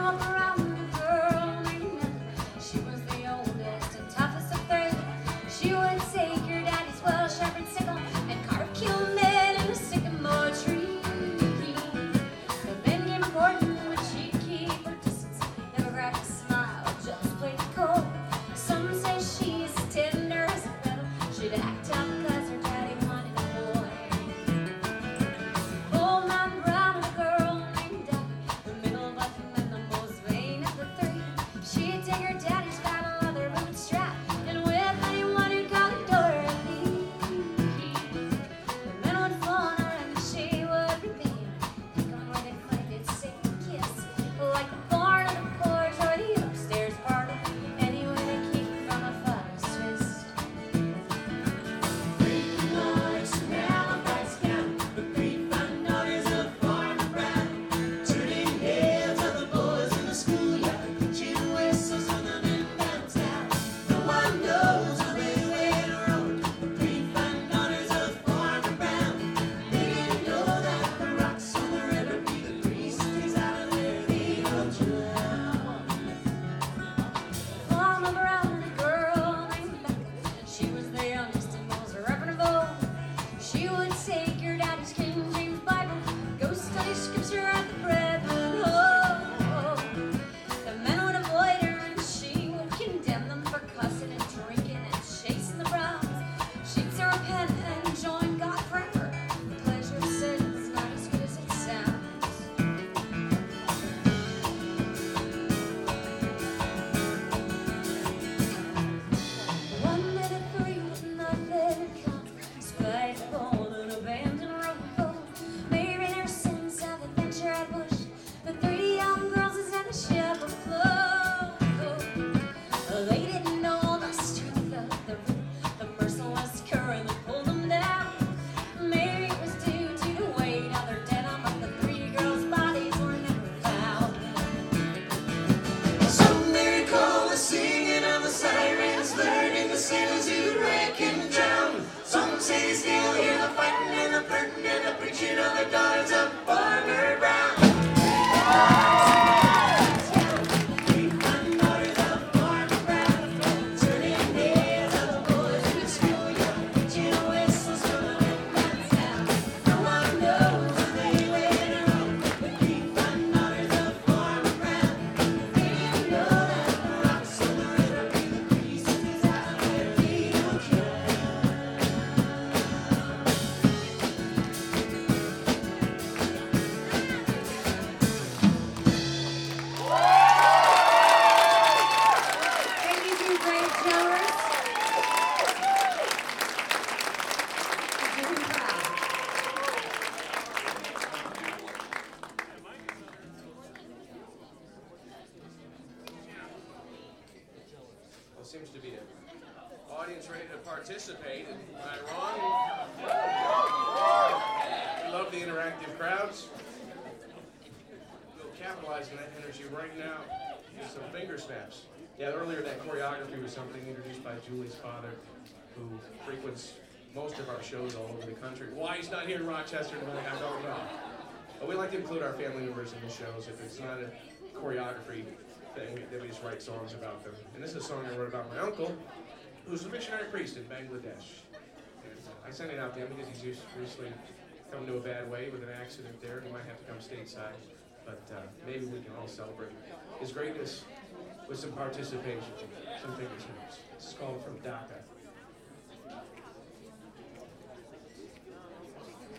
Seems to be an audience ready to participate. Am I wrong? We love the interactive crowds. We'll capitalize on that energy right now with some finger snaps. Yeah, earlier that choreography was something introduced by Julie's father, who frequents most of our shows all over the country. Why he's not here in Rochester tonight, I don't know. But we like to include our family members in the shows. If it's not a choreography thing, then we just write songs about them. And this is a song I wrote about my uncle, who's a missionary priest in Bangladesh. And I sent it out to him because he's just recently come to a bad way with an accident there. He might have to come stateside. But maybe we can all celebrate his greatness with some participation, some finger snaps. This is called From Dhaka.